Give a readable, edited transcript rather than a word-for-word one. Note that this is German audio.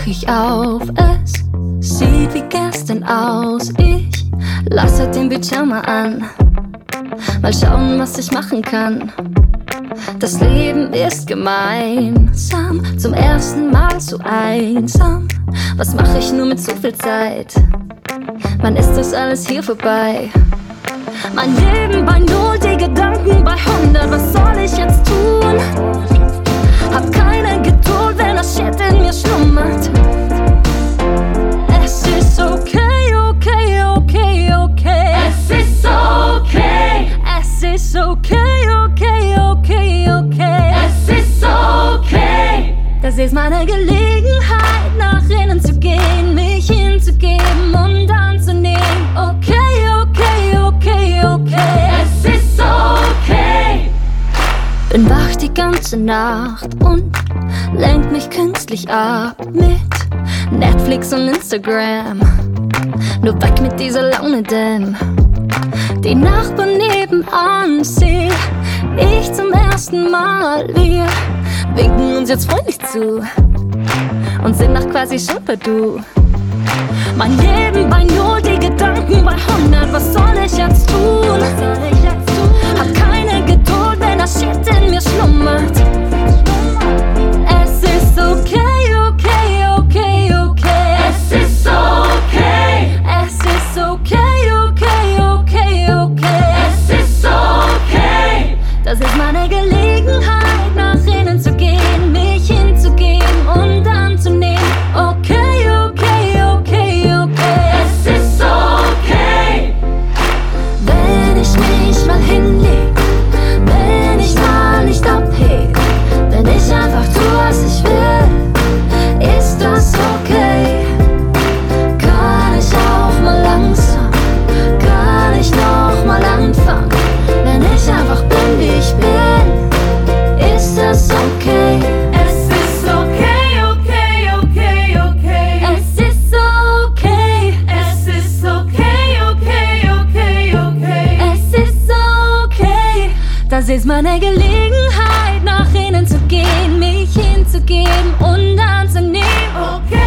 ich auf, es sieht wie gestern aus. Ich lasse den Bildschirm mal an, mal schauen, was ich machen kann. Das Leben ist gemeinsam, zum ersten Mal so einsam. Was mache ich nur mit so viel Zeit? Wann ist das alles hier vorbei? Mein Leben bei 0, die Gedanken bei 100. Was soll ich jetzt tun? Hab keine Geduld, wenn das Shit in mir schlummert. Es ist okay, okay, okay, okay. Es ist okay. Es ist okay, okay, okay, okay. Es ist okay. Das ist meine Gelegenheit, nach innen zu gehen, mich hinzugeben und anzunehmen. Okay, okay, okay, okay. Es ist okay. Bin wach die ganze Nacht und lenk mich künstlich ab mit Netflix und Instagram. Nur weg mit dieser Laune, denn die Nachbarn nebenan seh ich zum ersten Mal. Wir winken uns jetzt freundlich zu und sind nach quasi schon per Du. Mein Leben bei 0, die Gedanken bei 100. Was soll ich jetzt tun? Hab keine Geduld, wenn das Shit in mir schlummert. Es ist okay, okay, okay, okay. Es ist okay. Es ist okay, okay, okay, okay. Es ist okay. Das ist meine Gelegenheit, nach innen zu gehen, mich hinzugeben und anzunehmen. Okay, okay, okay, okay. Es ist okay. Wenn ich mich mal hinleg, wenn ich mal nicht abheb, wenn ich einfach tue, was ich will, ist das okay? Kann ich auch mal langsam, kann ich noch mal anfangen? Wenn ich einfach bin, wie ich bin, ist das okay? Es ist okay, okay, okay, okay. Es ist okay, Es ist okay, okay, okay, okay. es ist okay. Das ist meine Gelegenheit, nach innen zu gehen, mich hinzugeben und anzunehmen. Okay.